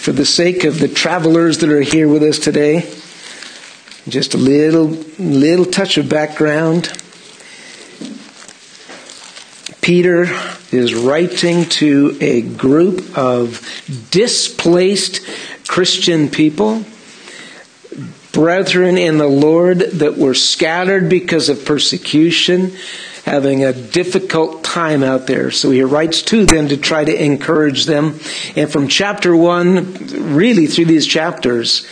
for the sake of the travelers that are here with us today, just a little touch of background. Peter is writing to a group of displaced Christian people, brethren in the Lord that were scattered because of persecution, having a difficult time out there. So he writes to them to try to encourage them. And from chapter 1, really through these chapters,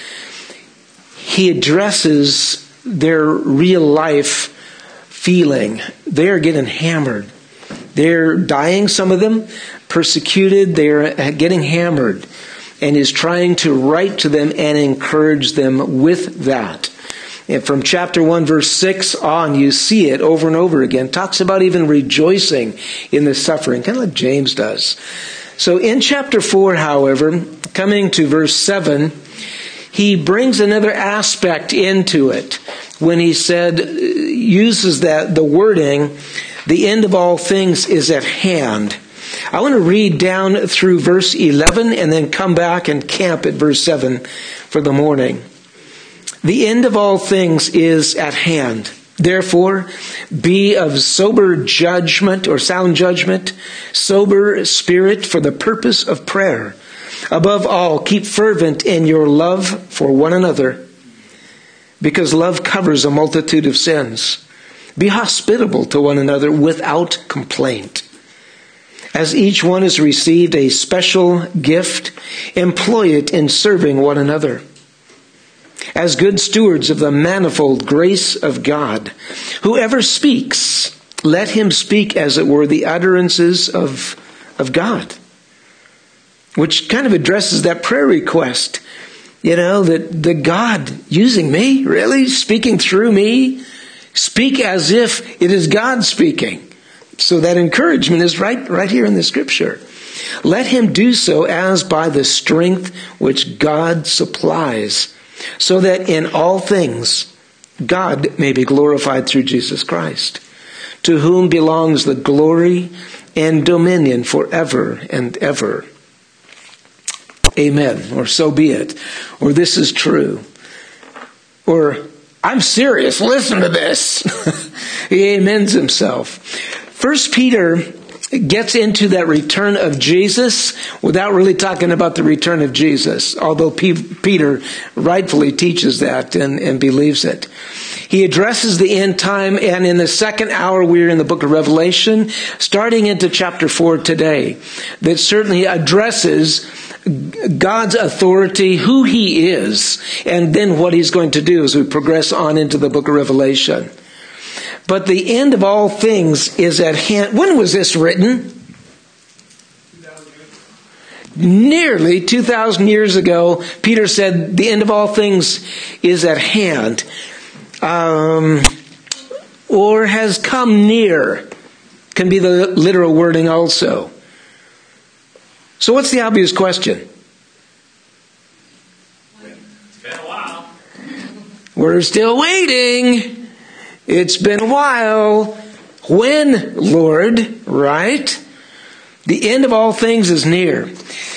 he addresses their real life feeling. They're getting hammered. They're dying, some of them, persecuted, they're getting hammered. And is trying to write to them and encourage them with that. And from chapter 1, verse 6 on, you see it over and over again. Talks about even rejoicing in the suffering, kind of like James does. So in chapter 4, however, coming to verse 7, he brings another aspect into it when he uses the wording, the end of all things is at hand. I want to read down through verse 11 and then come back and camp at verse 7 for the morning. The end of all things is at hand. Therefore, be of sober judgment or sound judgment, sober spirit for the purpose of prayer. Above all, keep fervent in your love for one another, because love covers a multitude of sins. Be hospitable to one another without complaint. As each one has received a special gift, employ it in serving one another. As good stewards of the manifold grace of God, whoever speaks, let him speak as it were the utterances of God. Which kind of addresses that prayer request. That God using me, really? Speaking through me? Speak as if it is God speaking. So that encouragement is right here in the scripture. Let him do so as by the strength which God supplies, so that in all things God may be glorified through Jesus Christ, to whom belongs the glory and dominion forever and ever. Amen. Or so be it. Or this is true. Or I'm serious. Listen to this. He amens himself. First Peter gets into that return of Jesus without really talking about the return of Jesus, although Peter rightfully teaches that and believes it. He addresses the end time, and in the second hour we're in the book of Revelation, starting into chapter 4 today, that certainly addresses God's authority, who he is, and then what he's going to do as we progress on into the book of Revelation. But the end of all things is at hand. When was this written? Nearly 2,000 years ago, Peter said the end of all things is at hand. Or has come near. Can be the literal wording also. So what's the obvious question? It's been a while. We're still waiting. It's been a while. When, Lord? Right? The end of all things is near.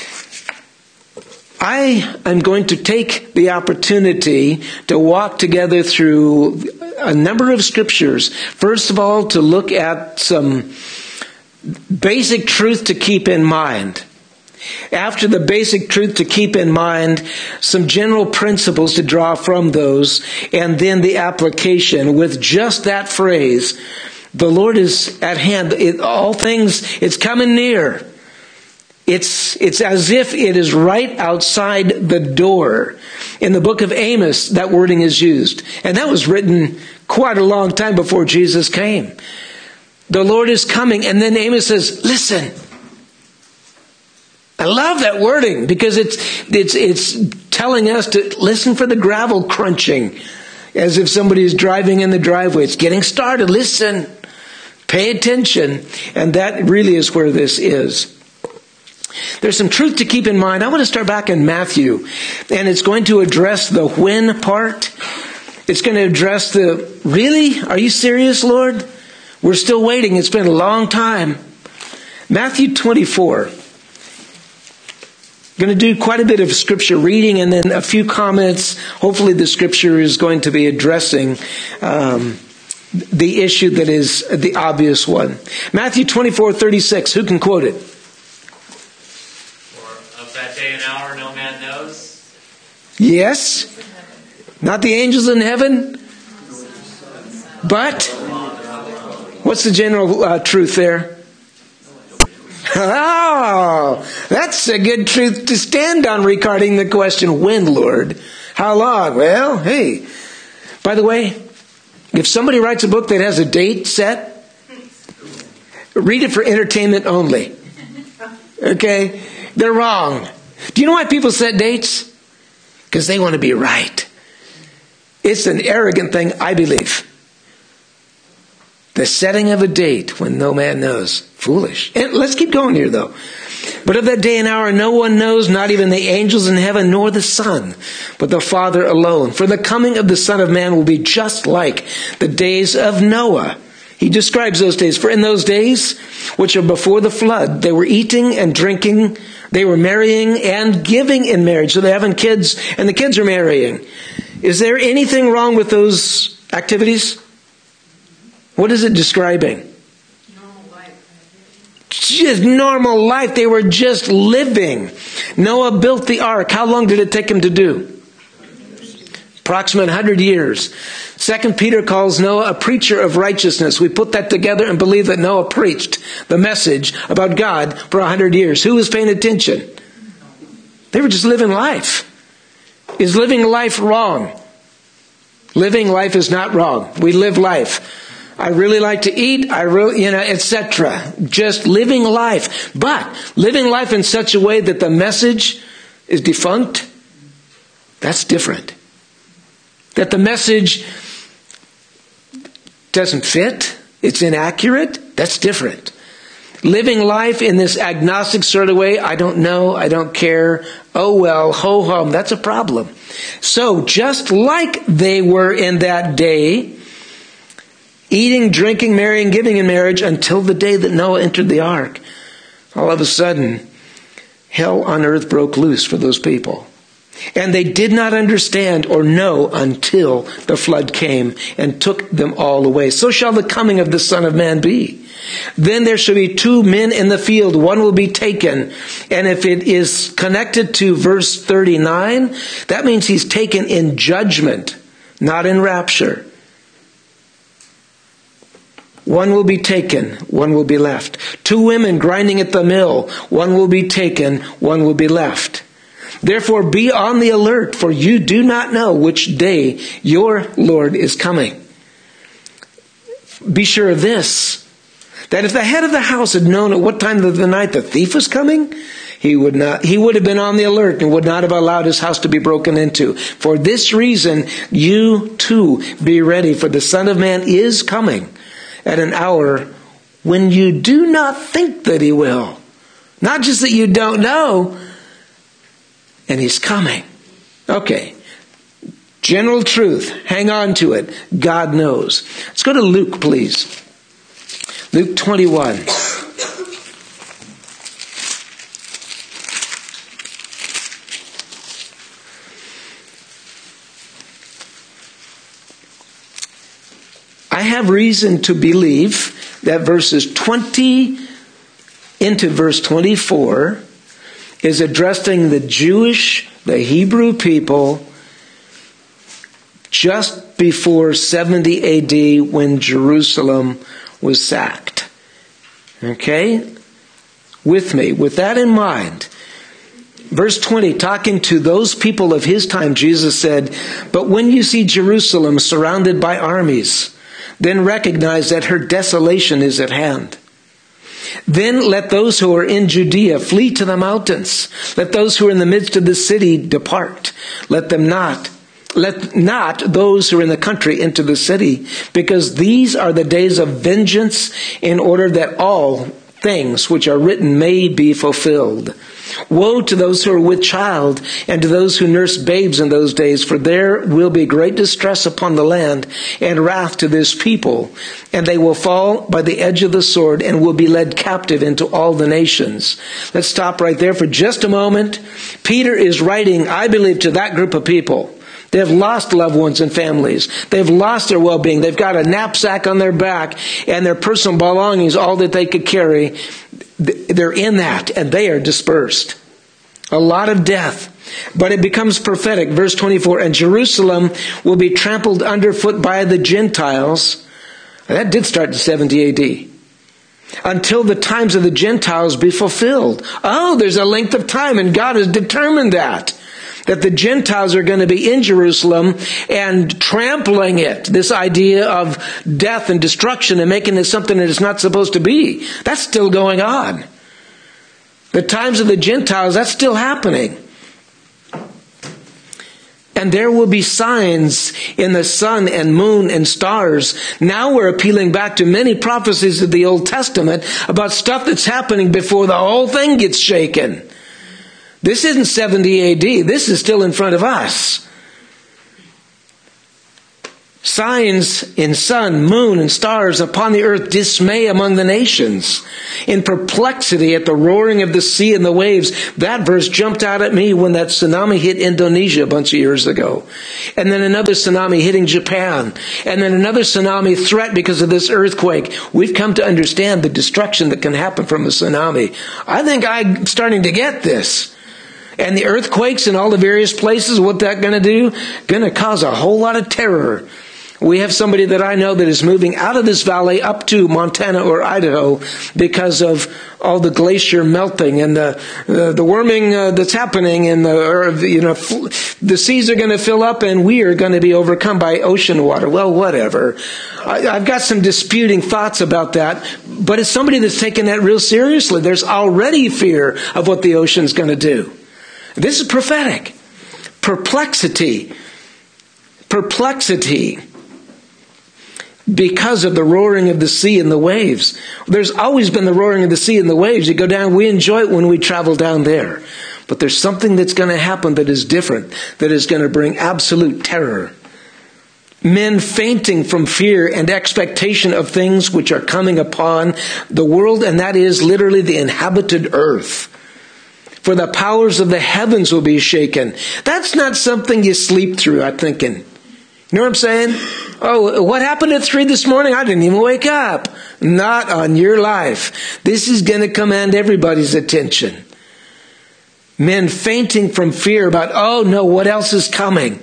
I am going to take the opportunity to walk together through a number of scriptures. First of all, to look at some basic truth to keep in mind. After the basic truth to keep in mind, some general principles to draw from those, and then the application with just that phrase, the Lord is at hand. All things, it's coming near. It's as if it is right outside the door. In the book of Amos, that wording is used. And that was written quite a long time before Jesus came. The Lord is coming, and then Amos says, listen. I love that wording because it's telling us to listen for the gravel crunching, as if somebody is driving in the driveway. It's getting started. Listen, pay attention, and that really is where this is. There's some truth to keep in mind. I want to start back in Matthew, and it's going to address the when part. It's going to address the really. Are you serious, Lord? We're still waiting. It's been a long time. Matthew 24. Going to do quite a bit of scripture reading and then a few comments. Hopefully the scripture is going to be addressing the issue that is the obvious one. Matthew 24:36. Who can quote it? For of that day and hour no man knows. Yes. Not the angels in heaven. But what's the general truth there? Oh, that's a good truth to stand on regarding the question, when, Lord? How long? Well, hey, by the way, if somebody writes a book that has a date set, read it for entertainment only. Okay? They're wrong. Do you know why people set dates? Because they want to be right. It's an arrogant thing, I believe. The setting of a date when no man knows. Foolish. And let's keep going here, though. But of that day and hour no one knows, not even the angels in heaven, nor the Son, but the Father alone. For the coming of the Son of Man will be just like the days of Noah. He describes those days. For in those days, which are before the flood, they were eating and drinking, they were marrying and giving in marriage. So they're having kids, and the kids are marrying. Is there anything wrong with those activities? What is it describing? Just normal life. They were just living. Noah built the ark. How long did it take him to do? Approximately 100 years. 2 Peter calls Noah a preacher of righteousness. We put that together and believe that Noah preached the message about God for 100 years. Who was paying attention? They were just living life. Is living life wrong? Living life is not wrong. We live life. I really like to eat, etc. Just living life. But living life in such a way that the message is defunct, that's different. That the message doesn't fit, it's inaccurate, that's different. Living life in this agnostic sort of way, I don't know, I don't care, oh well, ho hum, that's a problem. So just like they were in that day, eating, drinking, marrying, giving in marriage until the day that Noah entered the ark. All of a sudden, hell on earth broke loose for those people. And they did not understand or know until the flood came and took them all away. So shall the coming of the Son of Man be. Then there shall be 2 men in the field, one will be taken. And if it is connected to verse 39, that means he's taken in judgment, not in rapture. One will be taken, one will be left. 2 women grinding at the mill, one will be taken, one will be left. Therefore be on the alert, for you do not know which day your Lord is coming. Be sure of this, that if the head of the house had known at what time of the night the thief was coming, he would have been on the alert and would not have allowed his house to be broken into. For this reason, you too be ready, for the Son of Man is coming at an hour when you do not think that he will. Not just that you don't know, and he's coming. Okay. General truth. Hang on to it. God knows. Let's go to Luke, please. Luke 21. I have reason to believe that verses 20 into verse 24 is addressing the Hebrew people just before 70 AD when Jerusalem was sacked. Okay? With me. With that in mind, verse 20, talking to those people of his time, Jesus said, "But when you see Jerusalem surrounded by armies, then recognize that her desolation is at hand. Then let those who are in Judea flee to the mountains. Let those who are in the midst of the city depart. Let not those who are in the country into the city, because these are the days of vengeance, in order that all things which are written may be fulfilled. Woe to those who are with child and to those who nurse babes in those days, for there will be great distress upon the land and wrath to this people, and they will fall by the edge of the sword and will be led captive into all the nations. Let's stop right there for just a moment. Peter is writing, I believe, to that group of people. They've lost loved ones and families. They've lost their well-being. They've got a knapsack on their back and their personal belongings, all that they could carry. They're in that, and they are dispersed. A lot of death. But it becomes prophetic. Verse 24, and Jerusalem will be trampled underfoot by the Gentiles. That did start in 70 AD. Until the times of the Gentiles be fulfilled. Oh, there's a length of time, and God has determined that the Gentiles are going to be in Jerusalem and trampling it. This idea of death and destruction and making it something that it's not supposed to be. That's still going on. The times of the Gentiles, that's still happening. And there will be signs in the sun and moon and stars. Now we're appealing back to many prophecies of the Old Testament about stuff that's happening before the whole thing gets shaken. This isn't 70 AD. This is still in front of us. Signs in sun, moon, and stars upon the earth, dismay among the nations. In perplexity at the roaring of the sea and the waves. That verse jumped out at me when that tsunami hit Indonesia a bunch of years ago. And then another tsunami hitting Japan. And then another tsunami threat because of this earthquake. We've come to understand the destruction that can happen from a tsunami. I think I'm starting to get this. And the earthquakes in all the various places, what that's going to do? Going to cause a whole lot of terror. We have somebody that I know that is moving out of this valley up to Montana or Idaho because of all the glacier melting and the warming that's happening, and the seas are going to fill up and we are going to be overcome by ocean water. Well, whatever. I've got some disputing thoughts about that, but it's somebody that's taking that real seriously. There's already fear of what the ocean's going to do. This is prophetic. Perplexity. Because of the roaring of the sea and the waves. There's always been the roaring of the sea and the waves. You go down, we enjoy it when we travel down there. But there's something that's going to happen that is different, that is going to bring absolute terror. Men fainting from fear and expectation of things which are coming upon the world, and that is literally the inhabited earth. For the powers of the heavens will be shaken. That's not something you sleep through, I'm thinking. You know what I'm saying? Oh, what happened at 3 this morning? I didn't even wake up. Not on your life. This is going to command everybody's attention. Men fainting from fear about, oh no, what else is coming?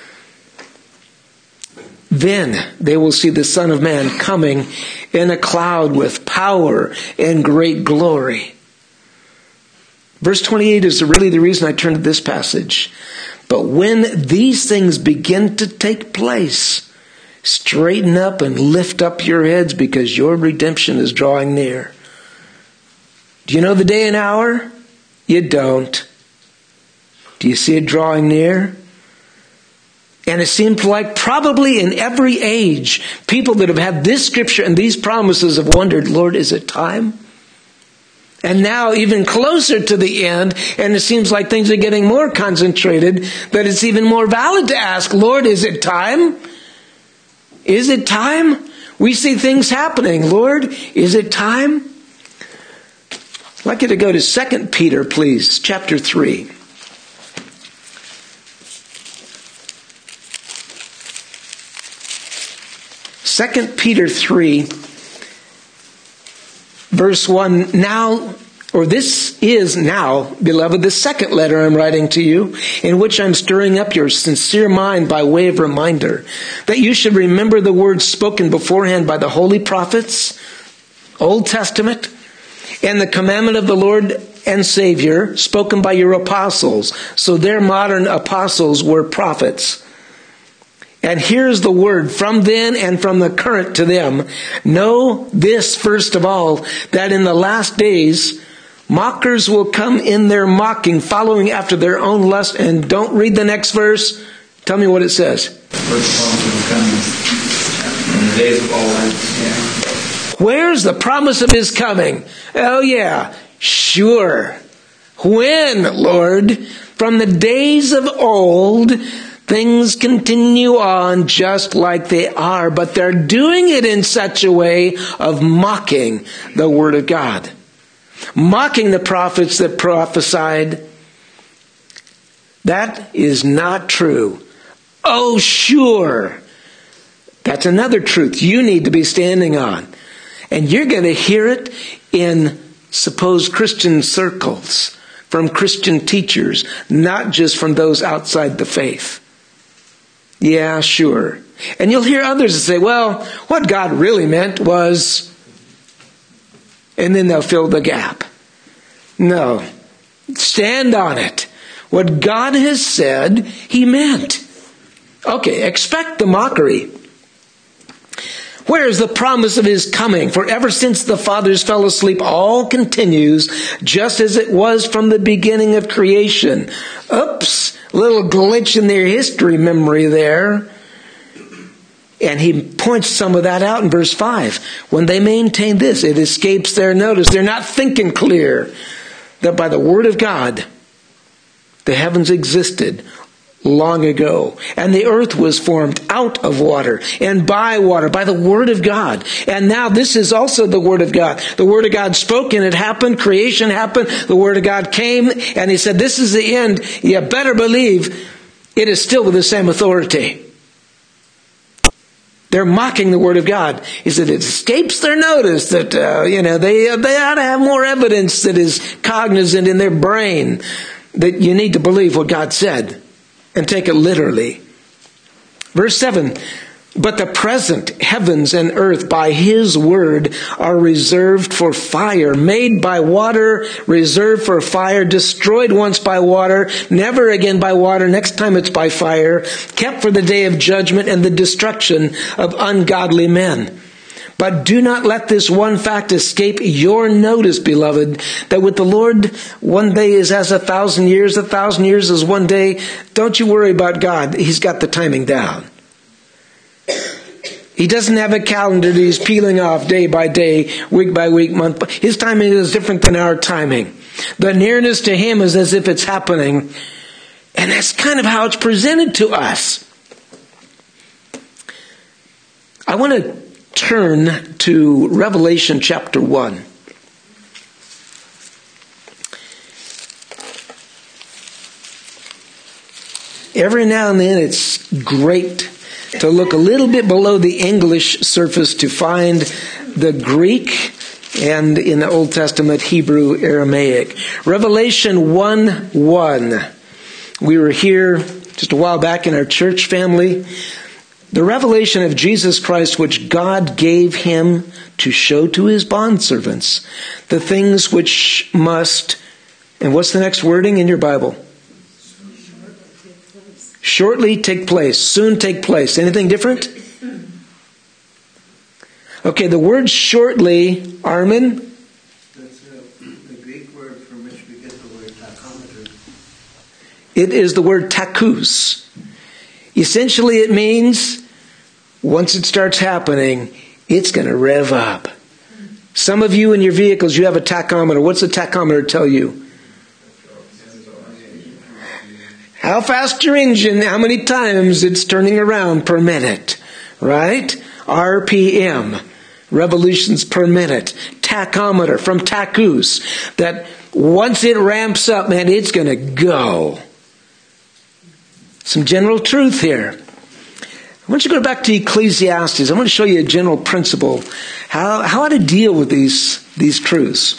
Then they will see the Son of Man coming in a cloud with power and great glory. Verse 28 is really the reason I turned to this passage. But when these things begin to take place, straighten up and lift up your heads, because your redemption is drawing near. Do you know the day and hour? You don't. Do you see it drawing near? And it seems like probably in every age, people that have had this scripture and these promises have wondered, Lord, is it time? And now even closer to the end, and it seems like things are getting more concentrated, that it's even more valid to ask, Lord, is it time? Is it time? We see things happening. Lord, is it time? I'd like you to go to 2 Peter, please, chapter 3. Second Peter 3, verse 1, now, or this is now, beloved, the second letter I'm writing to you, in which I'm stirring up your sincere mind by way of reminder, that you should remember the words spoken beforehand by the holy prophets, Old Testament, and the commandment of the Lord and Savior, spoken by your apostles. So their modern apostles were prophets. And here's the word from then and from the current to them. Know this first of all, that in the last days, mockers will come in their mocking, following after their own lust. And don't read the next verse. Tell me what it says. First promise will come in the days of old. Where's the promise of his coming? Oh yeah, sure. When, Lord? From the days of old, things continue on just like they are, but they're doing it in such a way of mocking the Word of God. Mocking the prophets that prophesied. That is not true. Oh, sure. That's another truth you need to be standing on. And you're going to hear it in supposed Christian circles, from Christian teachers, not just from those outside the faith. Yeah, sure. And you'll hear others that say, well, what God really meant was, and then they'll fill the gap. No. Stand on it. What God has said, He meant. Okay, expect the mockery. Where is the promise of His coming? For ever since the fathers fell asleep, all continues just as it was from the beginning of creation. Oops, little glitch in their history memory there. And he points some of that out in verse 5. When they maintain this, it escapes their notice. They're not thinking clear that by the Word of God, the heavens existed long ago, and the earth was formed out of water and by water, by the Word of God. And now this is also the Word of God. The Word of God spoke and it happened, creation happened, the Word of God came, and He said, this is the end. You better believe it is still with the same authority. They're mocking the Word of God. He said it escapes their notice that, they ought to have more evidence that is cognizant in their brain that you need to believe what God said. And take it literally. Verse 7, but the present heavens and earth by His word are reserved for fire, made by water, reserved for fire, destroyed once by water, never again by water, next time it's by fire, kept for the day of judgment and the destruction of ungodly men. But do not let this one fact escape your notice, beloved, that with the Lord, one day is as 1,000 years, 1,000 years is one day. Don't you worry about God. He's got the timing down. He doesn't have a calendar that He's peeling off day by day, week by week, month. His timing is different than our timing. The nearness to Him is as if it's happening. And that's kind of how it's presented to us. I want to turn to Revelation chapter 1. Every now and then it's great to look a little bit below the English surface to find the Greek and in the Old Testament Hebrew Aramaic. Revelation 1:1. We were here just a while back in our church family. The revelation of Jesus Christ, which God gave Him to show to His bondservants, the things which must, and what's the next wording in your Bible? Shortly take place, soon take place. Anything different? Okay, the word shortly, Armin? That's the Greek word from which we get the word tachometer. It is the word tachus. Essentially it means, once it starts happening, it's going to rev up. Some of you in your vehicles, you have a tachometer. What's the tachometer tell you? How fast your engine, how many times it's turning around per minute. Right? RPM. Revolutions per minute. Tachometer from tachus. That once it ramps up, man, it's going to go. Some general truth here. I want you to go back to Ecclesiastes. I want to show you a general principle. How to deal with these truths.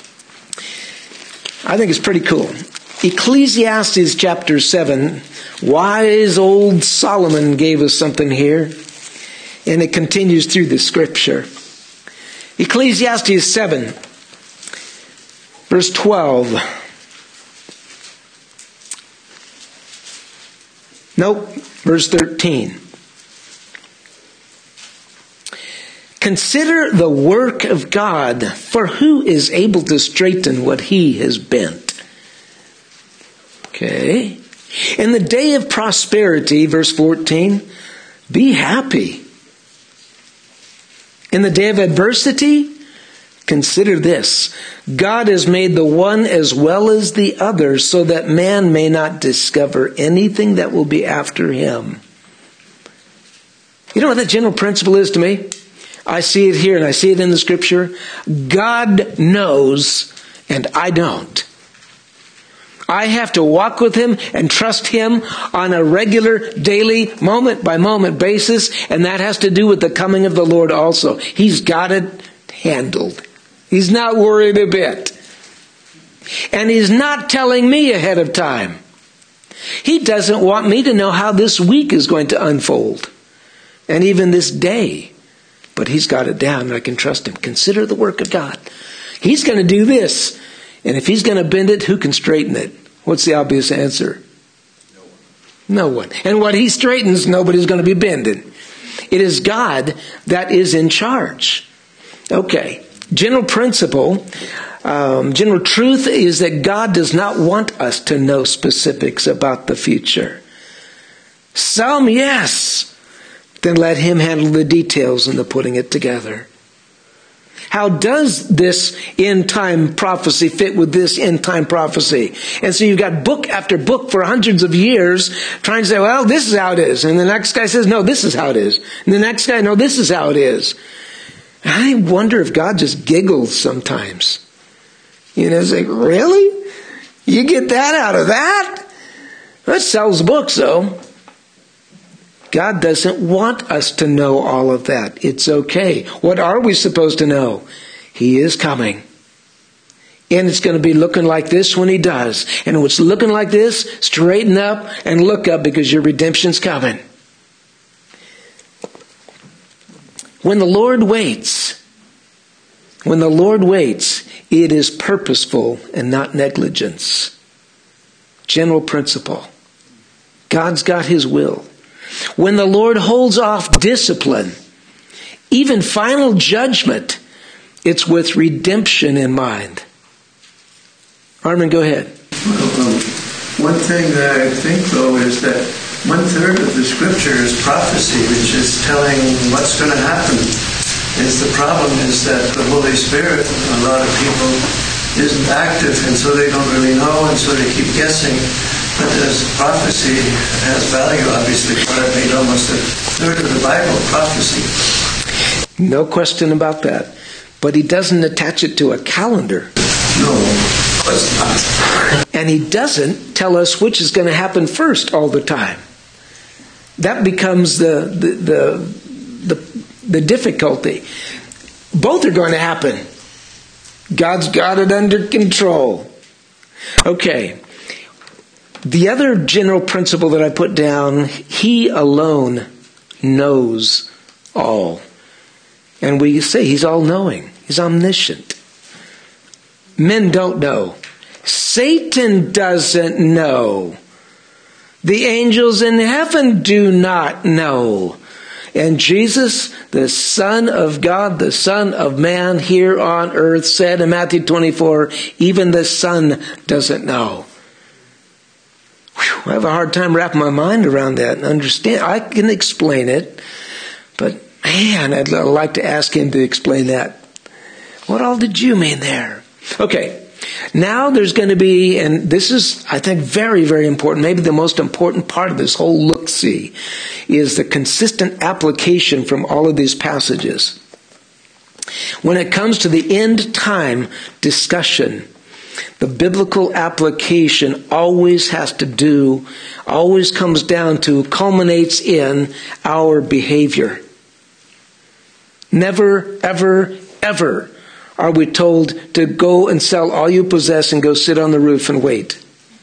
I think it's pretty cool. Ecclesiastes chapter 7. Wise old Solomon gave us something here. And it continues through the scripture. Ecclesiastes 7. Verse 12. Nope. Verse 13. Consider the work of God, for who is able to straighten what He has bent? Okay. In the day of prosperity, verse 14, be happy. In the day of adversity, consider this. God has made the one as well as the other so that man may not discover anything that will be after him. You know what that general principle is to me? I see it here and I see it in the Scripture. God knows and I don't. I have to walk with Him and trust Him on a regular, daily, moment-by-moment basis, and that has to do with the coming of the Lord also. He's got it handled. He's not worried a bit. And He's not telling me ahead of time. He doesn't want me to know how this week is going to unfold, and even this day. But He's got it down, and I can trust Him. Consider the work of God. He's going to do this. And if He's going to bend it, who can straighten it? What's the obvious answer? No one. And what He straightens, nobody's going to be bending. It is God that is in charge. Okay. General principle, general truth is that God does not want us to know specifics about the future. Some, yes. Then let Him handle the details and the putting it together. How does this end-time prophecy fit with this end-time prophecy? And so you've got book after book for hundreds of years trying to say, well, this is how it is. And the next guy says, no, this is how it is. And the next guy, no, this is how it is. And I wonder if God just giggles sometimes. You know, it's like, really? You get that out of that? That sells books, though. God doesn't want us to know all of that. It's okay. What are we supposed to know? He is coming. And it's going to be looking like this when He does. And when it's looking like this, straighten up and look up because your redemption's coming. When the Lord waits, it is purposeful and not negligence. General principle. God's got His will. When the Lord holds off discipline, even final judgment, it's with redemption in mind. Armin, go ahead. One thing that I think, though, is that 1/3 of the Scripture is prophecy, which is telling what's going to happen. The problem is that the Holy Spirit, a lot of people, isn't active, and so they don't really know, and so they keep guessing. But as prophecy has value, obviously, God made almost 1/3 of the Bible prophecy. No question about that. But He doesn't attach it to a calendar. No, of course not. And He doesn't tell us which is going to happen first all the time. That becomes the difficulty. Both are going to happen. God's got it under control. Okay. The other general principle that I put down, He alone knows all. And we say He's all-knowing. He's omniscient. Men don't know. Satan doesn't know. The angels in heaven do not know. And Jesus, the Son of God, the Son of Man here on earth, said in Matthew 24, even the Son doesn't know. I have a hard time wrapping my mind around that and understand. I can explain it, but man, I'd like to ask Him to explain that. What all did you mean there? Okay, now there's going to be, and this is, I think, very, very important, maybe the most important part of this whole look-see, is the consistent application from all of these passages. When it comes to the end time discussion, the biblical application always comes down to, culminates in our behavior. Never, ever, ever are we told to go and sell all you possess and go sit on the roof and wait.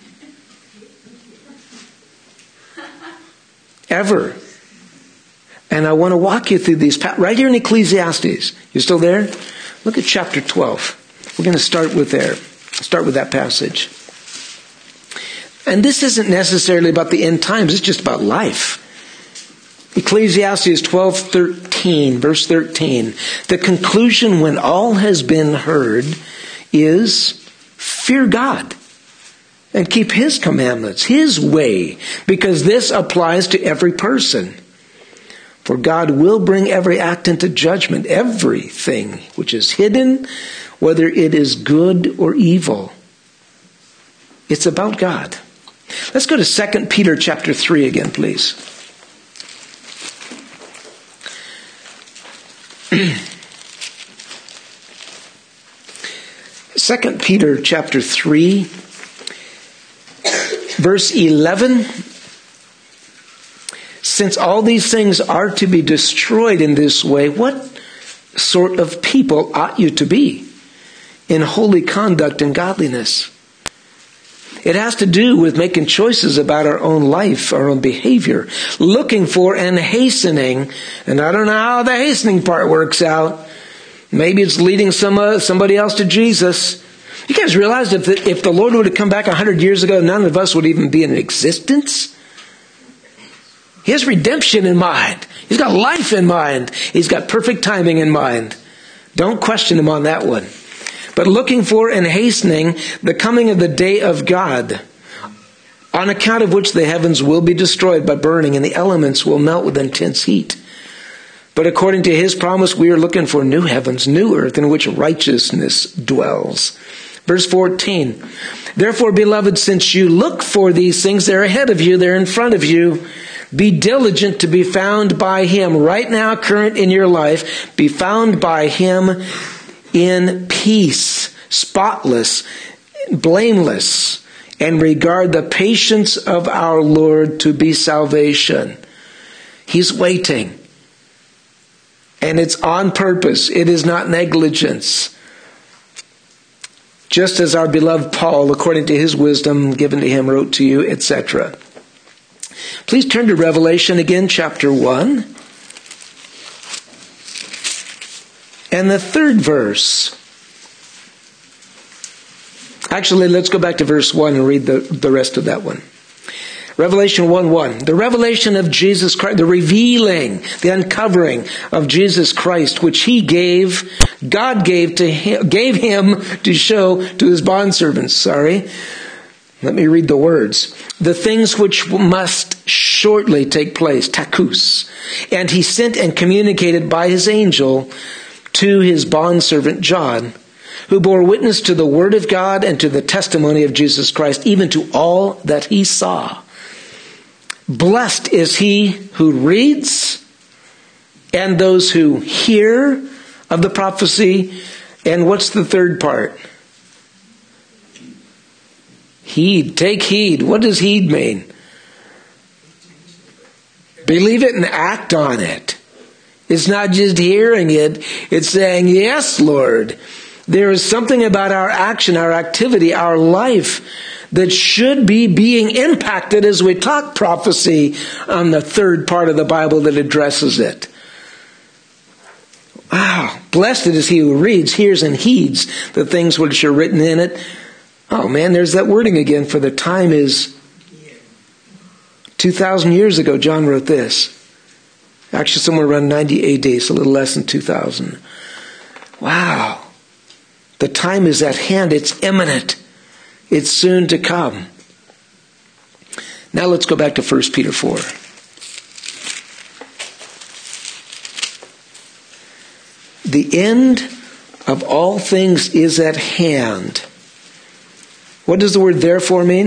Ever. And I want to walk you through these, right here in Ecclesiastes. You still there? Look at chapter 12. We're going to start with there. Start with that passage. And this isn't necessarily about the end times. It's just about life. Ecclesiastes 12:13, verse 13. The conclusion when all has been heard is fear God and keep His commandments, His way, because this applies to every person. For God will bring every act into judgment, everything which is hidden, whether it is good or evil. It's about God. Let's go to 2 Peter chapter 3 again, please. 2 Peter chapter 3, verse 11. Since all these things are to be destroyed in this way, what sort of people ought you to be in holy conduct and godliness? It has to do with making choices about our own life, our own behavior, looking for and hastening. And I don't know how the hastening part works out. Maybe it's leading somebody else to Jesus. You guys realize if the Lord would have come back 100 years ago, none of us would even be in existence? He has redemption in mind. He's got life in mind. He's got perfect timing in mind. Don't question him on that one. But looking for and hastening the coming of the day of God, on account of which the heavens will be destroyed by burning and the elements will melt with intense heat. But according to his promise, we are looking for new heavens, new earth, in which righteousness dwells. Verse 14. Therefore, beloved, since you look for these things, they're ahead of you, they're in front of you. Be diligent to be found by him. Right now, current in your life, be found by him in peace, spotless, blameless, and regard the patience of our Lord to be salvation. He's waiting. And it's on purpose. It is not negligence. Just as our beloved Paul, according to his wisdom given to him, wrote to you, etc. Please turn to Revelation again, chapter 1. And the third verse. Actually, let's go back to verse 1 and read the rest of that one. Revelation 1:1. The revelation of Jesus Christ, the revealing, the uncovering of Jesus Christ, which God gave him to show to his bondservants. Let me read the words. The things which must shortly take place, takus. And he sent and communicated by his angel to his bondservant John, who bore witness to the word of God and to the testimony of Jesus Christ, even to all that he saw. Blessed is he who reads, and those who hear of the prophecy. And what's the third part? Heed. Take heed. What does heed mean? Believe it and act on it. It's not just hearing it. It's saying, yes, Lord. There is something about our action, our activity, our life that should be being impacted as we talk prophecy on the third part of the Bible that addresses it. Wow. Blessed is he who reads, hears, and heeds the things which are written in it. Oh man, there's that wording again, for the time is 2,000 years ago John wrote this. Actually somewhere around 90 AD, so a little less than 2,000. Wow. The time is at hand. It's imminent. It's soon to come. Now let's go back to 1 Peter 4. The end of all things is at hand. What does the word therefore mean?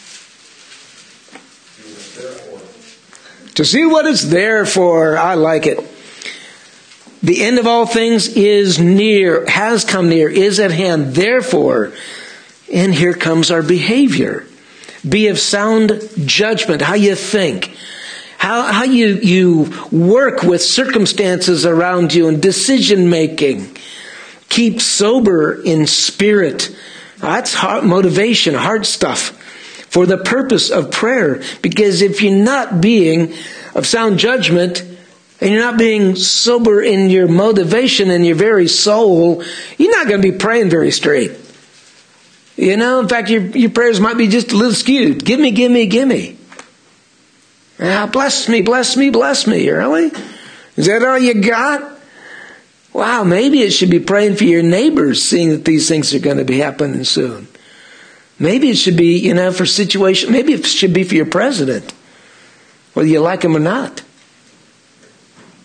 To see what it's there for. I like it. The end of all things is near, has come near, is at hand. Therefore, and here comes our behavior. Be of sound judgment, how you think. How you work with circumstances around you and decision making. Keep sober in spirit. That's heart motivation, heart stuff. For the purpose of prayer. Because if you're not being of sound judgment, and you're not being sober in your motivation and your very soul, you're not going to be praying very straight. You know, in fact, your prayers might be just a little skewed. Give me, give me, give me. Bless me, bless me, bless me. Really? Is that all you got? Wow, maybe it should be praying for your neighbors, seeing that these things are going to be happening soon. Maybe it should be, for situation. Maybe it should be for your president, whether you like him or not.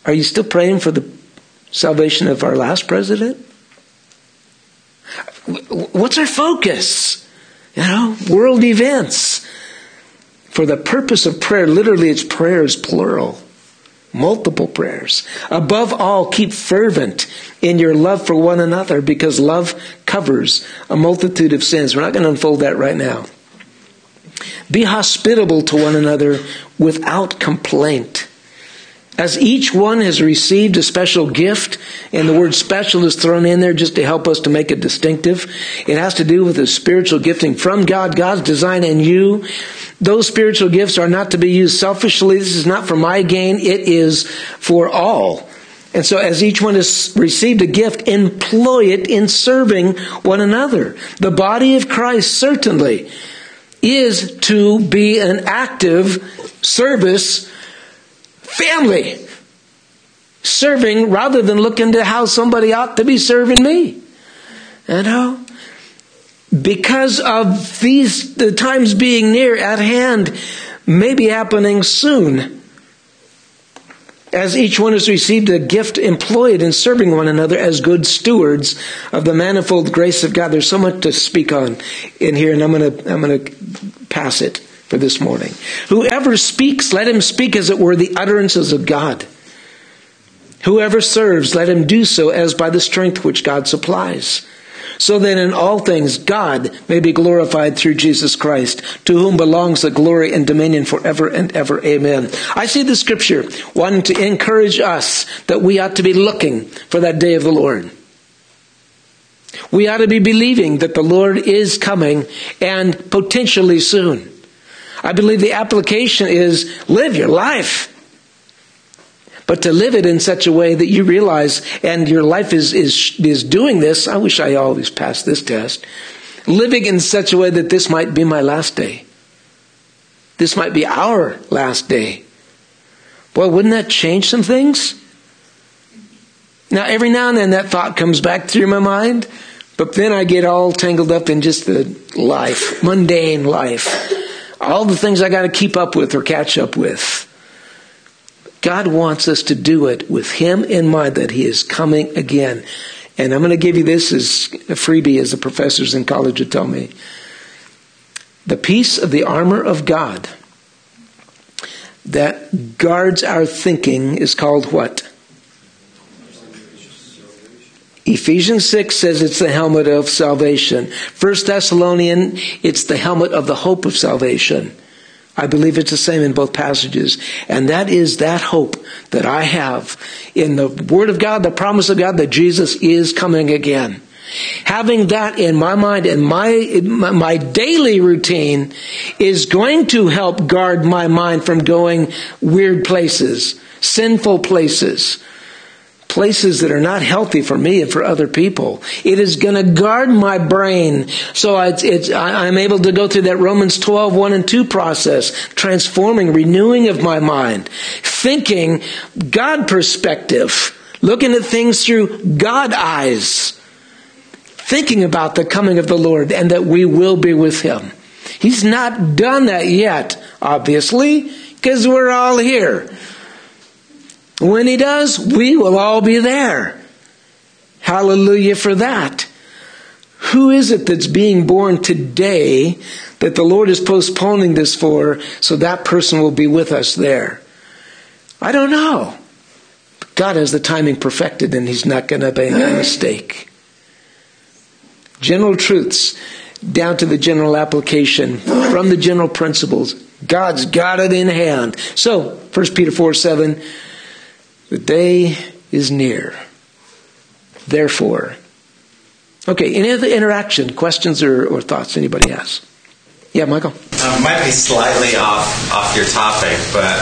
Are you still praying for the salvation of our last president? What's our focus? World events. For the purpose of prayer, literally it's prayers plural. Multiple prayers. Above all, keep fervent in your love for one another, because love covers a multitude of sins. We're not going to unfold that right now. Be hospitable to one another without complaint. As each one has received a special gift, and the word special is thrown in there just to help us to make it distinctive. It has to do with a spiritual gifting from God, God's design in you. Those spiritual gifts are not to be used selfishly. This is not for my gain. It is for all. And so as each one has received a gift, employ it in serving one another. The body of Christ certainly is to be an active service family. Serving rather than looking to how somebody ought to be serving me. Because of the times being near at hand, may be happening soon. As each one has received a gift, employ it in serving one another as good stewards of the manifold grace of God. There's so much to speak on in here, and I'm going to pass it for this morning. Whoever speaks, let him speak as it were the utterances of God. Whoever serves, let him do so as by the strength which God supplies. So that in all things God may be glorified through Jesus Christ, to whom belongs the glory and dominion forever and ever. Amen. I see the scripture wanting to encourage us that we ought to be looking for that day of the Lord. We ought to be believing that the Lord is coming, and potentially soon. I believe the application is live your life. But to live it in such a way that you realize, and your life is doing this. I wish I always passed this test. Living in such a way that this might be my last day. This might be our last day. Boy, wouldn't that change some things? Now, every now and then that thought comes back through my mind. But then I get all tangled up in just the life, mundane life. All the things I got to keep up with or catch up with. God wants us to do it with Him in mind that He is coming again. And I'm going to give you this as a freebie, as the professors in college would tell me. The piece of the armor of God that guards our thinking is called what? Ephesians 6 says it's the helmet of salvation. 1 Thessalonians, it's the helmet of the hope of salvation. I believe it's the same in both passages. And that is that hope that I have in the Word of God, the promise of God that Jesus is coming again. Having that in my mind and my daily routine is going to help guard my mind from going weird places, sinful places. Places that are not healthy for me and for other people. It is going to guard my brain so I'm able to go through that Romans 12, 1 and 2 process, transforming, renewing of my mind, thinking God perspective, looking at things through God eyes, thinking about the coming of the Lord and that we will be with Him. He's not done that yet, obviously, because we're all here. When He does, we will all be there. Hallelujah for that. Who is it that's being born today that the Lord is postponing this for so that person will be with us there? I don't know. God has the timing perfected and He's not going to make a mistake. General truths down to the general application from the general principles. God's got it in hand. So, 1 Peter 4:7, the day is near. Therefore. Okay, any other interaction, questions or thoughts anybody has? Yeah, Michael? Might be slightly off your topic, but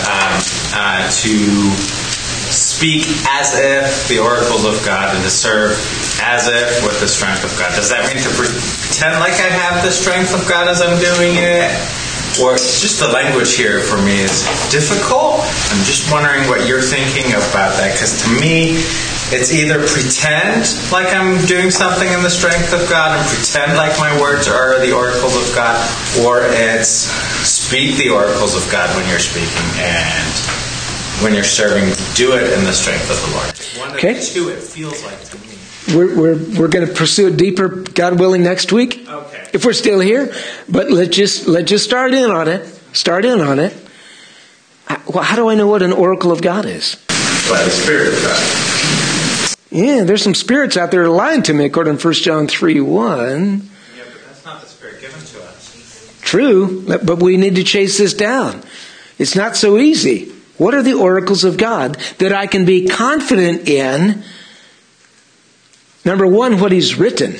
to speak as if the oracles of God and to serve as if with the strength of God. Does that mean to pretend like I have the strength of God as I'm doing it? Or just the language here for me is difficult. I'm just wondering what you're thinking about that. Because to me, it's either pretend like I'm doing something in the strength of God and pretend like my words are the oracles of God, or it's speak the oracles of God when you're speaking and when you're serving, do it in the strength of the Lord. One Okay. of the two, it feels like to me. We're going to pursue it deeper, God willing, next week. Okay. If we're still here. But let's just start in on it. Start in on it. Well, how do I know what an oracle of God is? By the Spirit of God. Yeah, there's some spirits out there lying to me, according to 1 John 3:1. Yeah, but that's not the Spirit given to us. True, but we need to chase this down. It's not so easy. What are the oracles of God that I can be confident in? Number one, what He's written.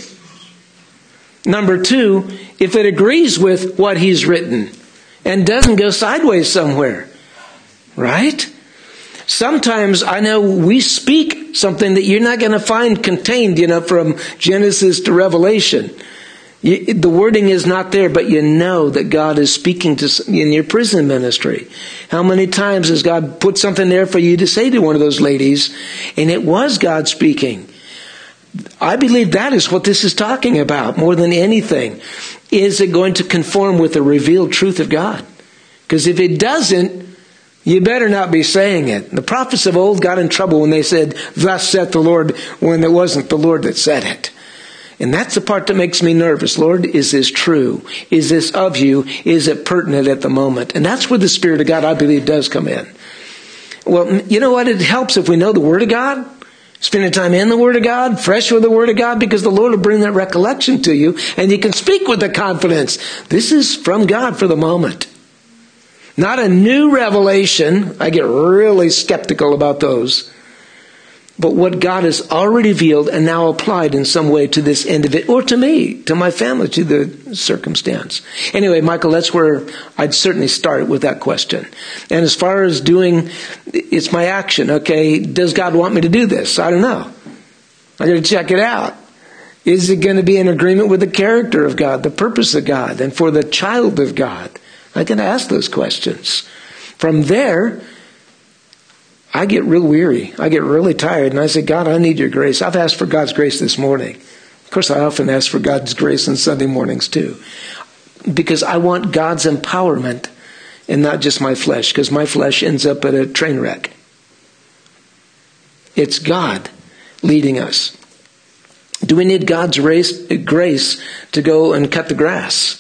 Number two, if it agrees with what He's written and doesn't go sideways somewhere. Right? Sometimes I know we speak something that you're not going to find contained, from Genesis to Revelation. The wording is not there, but you know that God is speaking to in your prison ministry. How many times has God put something there for you to say to one of those ladies, and it was God speaking? I believe that is what this is talking about more than anything. Is it going to conform with the revealed truth of God? Because if it doesn't, you better not be saying it. The prophets of old got in trouble when they said, "Thus saith the Lord," when it wasn't the Lord that said it. And that's the part that makes me nervous. Lord, is this true? Is this of you? Is it pertinent at the moment? And that's where the Spirit of God, I believe, does come in. Well, you know what? It helps if we know the Word of God. Spending time in the Word of God, fresh with the Word of God, because the Lord will bring that recollection to you, and you can speak with the confidence. This is from God for the moment. Not a new revelation. I get really skeptical about those. But what God has already revealed and now applied in some way to this individual, or to me, to my family, to the circumstance. Anyway, Michael, that's where I'd certainly start with that question. And as far as doing, it's my action. Okay, does God want me to do this? I don't know. I got to check it out. Is it going to be in agreement with the character of God, the purpose of God, and for the child of God? I can ask those questions. From there, I get real weary. I get really tired. And I say, God, I need your grace. I've asked for God's grace this morning. Of course, I often ask for God's grace on Sunday mornings too. Because I want God's empowerment and not just my flesh. Because my flesh ends up at a train wreck. It's God leading us. Do we need God's grace to go and cut the grass?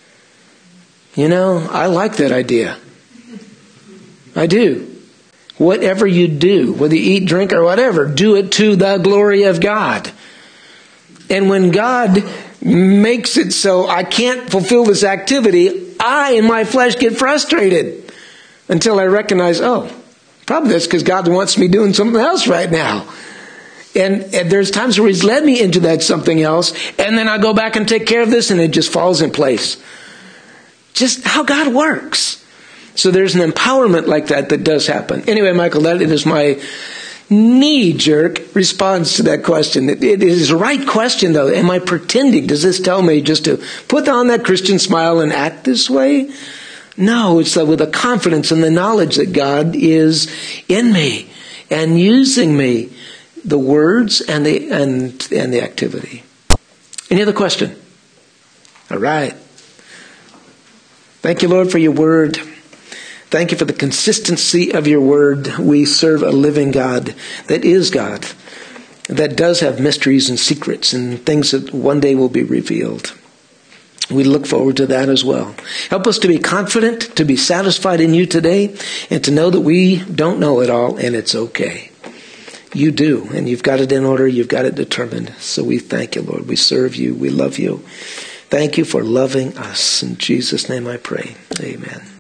I like that idea. I do. Whatever you do, whether you eat, drink, or whatever, do it to the glory of God. And when God makes it so I can't fulfill this activity, I in my flesh get frustrated until I recognize, probably that's because God wants me doing something else right now. And there's times where He's led me into that something else, and then I go back and take care of this, and it just falls in place. Just how God works. So there's an empowerment like that does happen. Anyway, Michael, that is my knee-jerk response to that question. It is a right question, though. Am I pretending? Does this tell me just to put on that Christian smile and act this way? No, it's with a confidence and the knowledge that God is in me and using me, the words and the activity. Any other question? All right. Thank you, Lord, for your word. Thank you for the consistency of your word. We serve a living God that is God, that does have mysteries and secrets and things that one day will be revealed. We look forward to that as well. Help us to be confident, to be satisfied in you today, and to know that we don't know it all, and it's okay. You do, and you've got it in order, you've got it determined. So we thank you, Lord. We serve you. We love you. Thank you for loving us. In Jesus' name I pray. Amen.